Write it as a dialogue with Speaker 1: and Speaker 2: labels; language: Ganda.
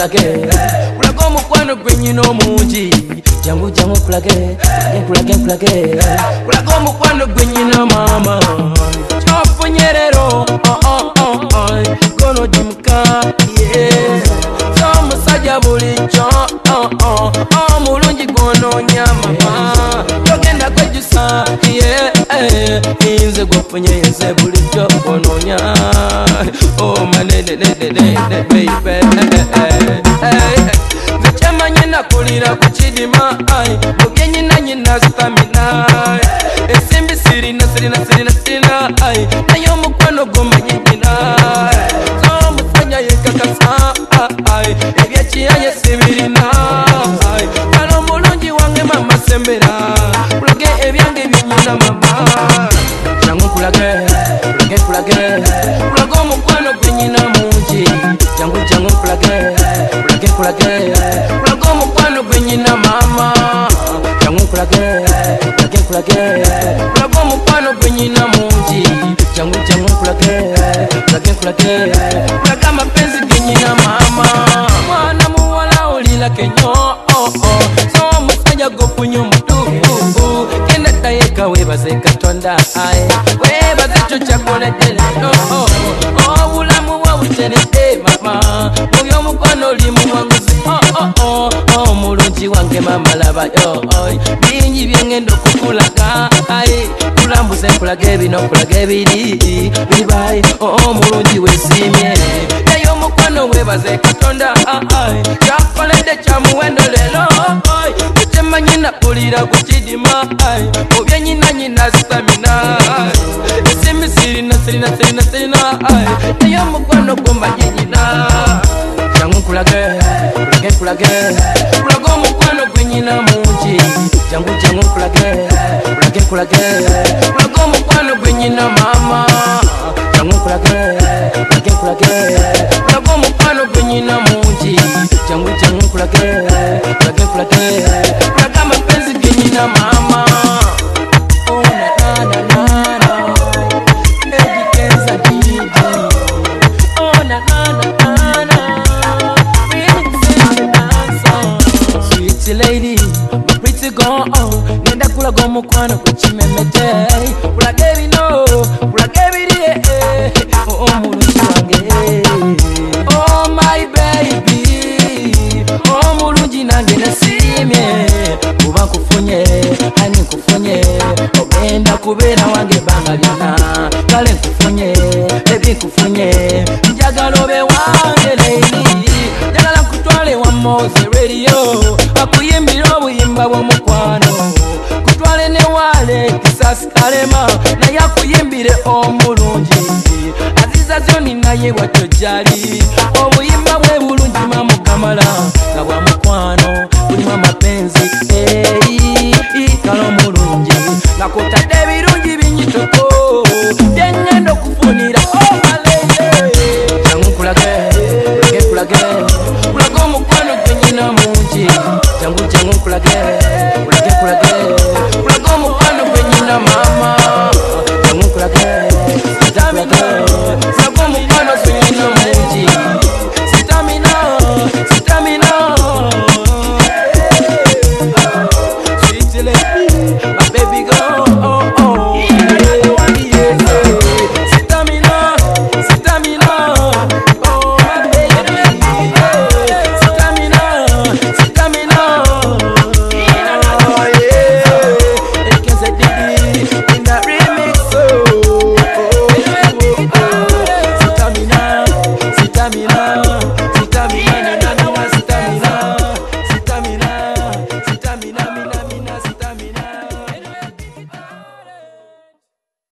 Speaker 1: nkulage kulaga omukwano gwe nyina omungi jangu jangu nkulage kulaga omukwano gwe nyina maama kyofunye rero gono jimuka omusajja bulijjo omulungi gwononya mama togenda kwejusa nze gwofunye nze bulijjo gwononya nzekyamanye nakulira ku kidima mubyenyinanyina stamina ensimbi sirina naye omukwano gomanyi nyina omusajja yekakasa ebyekiyanye sibirina kale omulungi wange mama sembera kulage ebyange byenyina mama jangu kulage omukwano gwenyina mungi jangu kulage omukwano gwenyina mama jangu kulage omukwano gwenyina mungi jangu kulage amapenzi genyina mama mwana muwala olila kenyo so omusajja gofunya omutuufu genda dayeka webaze katonda webaze ekyo kyakoledde obulamu bwabuteredde mama muby omukwano oli muwanguzi omulungi wange mama labayo bingi byengenda okukulaga kulambuze nkulaga ebino nkulaga ebiri bibayi omulungi wesimye naye omukwano webaze katonda kyakoledde kyamuwendo lero ekyemanyi napulira ku kidima mubyenyinanyina stamina ensimbi sirina naye omukwano gomanyi nyina jangu kulage omukwano gwenyina mungi jangu kulage omukwano gwenyina mama jangu kulage omukwano gwenyina mungi jangu kulage amapenzi genyina mama lady, my pretty girl, nenda kulaga omukwano kukimemete kulaga ebino kulaga ebiri omulungi wange oh my baby omulungi nange nasimye kuba nkufunye ani nkufunye ogenda kubeera wange banga byonna kale nkufunye ebi nkufunye njagala obe wange lady njagala nkutwale wamoze radio akuyimbira obuyimba bw'omukwano kutwale newale kisasi kalema naye akuyimbire omulungi aziza zoni naye bwatyo gyali obuyimba bwe bulungi mamukamala nga bwa mukwano bulimu amapenzi kale omulungi nga kutadde ebirungi binyitoko byengenda okufunira omaleye jangu kulage omukwano gwenyina mungi jangu kulage omukwano gwenyina mama jangu kulage omukwano gwenyina mungi